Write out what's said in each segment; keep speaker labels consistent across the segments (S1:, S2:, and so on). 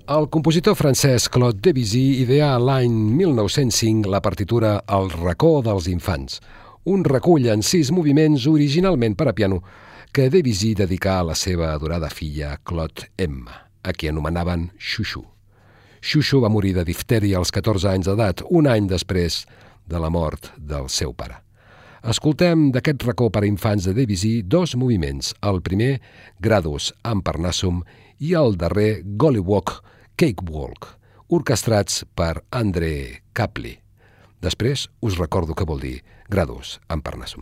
S1: El compositor francès Claude Debussy ideà l'any 1905 la partitura El racó dels infants, un recull en 6 moviments originalment per a piano que Debussy dedicà a la seva adorada filla Claude Emma, a qui anomenaven Xuxu. Xuxu va morir de diftèria als 14 anys d'edat, un any després de la mort del seu pare. Escoltem d'aquest racó per a infants de Debussy 2 moviments, el primer Gradus am Parnassum i el darrer Gollywog Cakewalk, orquestrats per André Capli. Després us recordo què vol dir Gradus am Parnassum.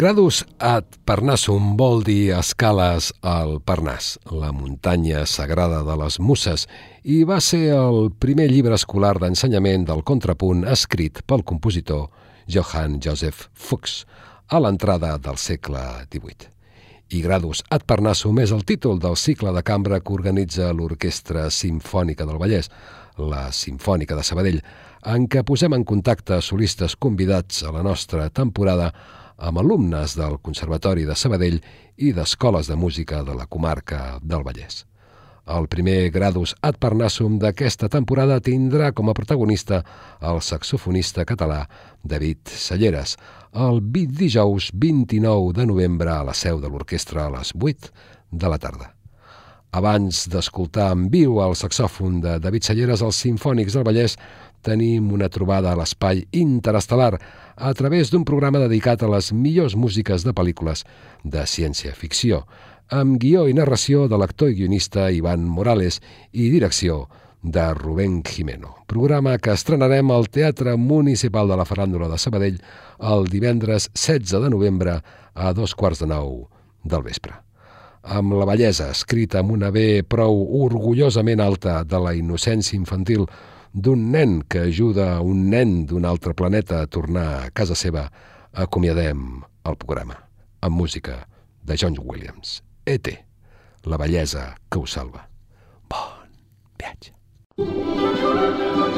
S1: Gradus ad Parnassum vol dir escales al Parnàs, la muntanya sagrada de les Muses, i va ser el primer llibre escolar d'ensenyament del contrapunt escrit pel compositor Johann Joseph Fuchs a l'entrada del segle XVIII. I Gradus ad Parnassum és el títol del cicle de cambra que organitza l'Orquestra Simfònica del Vallès, la Simfònica de Sabadell, en què posem en contacte solistes convidats a la nostra temporada amb alumnes del Conservatori de Sabadell i d'escoles de música de la comarca del Vallès. El primer Gradus ad Parnassum d'aquesta temporada tindrà com a protagonista el saxofonista català David Salleres, el dijous 29 de novembre a la seu de l'orquestra a les 8 de la tarda. Abans d'escoltar en viu el saxòfon de David Salleres als Simfònics del Vallès, tenim una trobada a l'espai interestel·lar a través d'un programa dedicat a les millors músiques de pel·lícules de ciència-ficció, amb guió i narració de l'actor i guionista Ivan Morales i direcció de Rubén Jimeno. Programa que estrenarem al Teatre Municipal de la Faràndula de Sabadell el divendres 16 de novembre a 2:15 del vespre. Amb la bellesa escrita amb una B prou orgullosament alta de la innocència infantil d'un nen que ajuda un nen d'un altre planeta a tornar a casa seva, acomiadem el programa amb música de John Williams. E.T., la bellesa que us salva. Bon viatge.